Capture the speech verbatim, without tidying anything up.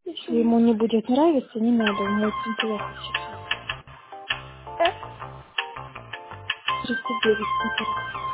Если ему не будет нравиться, не надо, у него температура сейчас. Да? тридцать девять температура.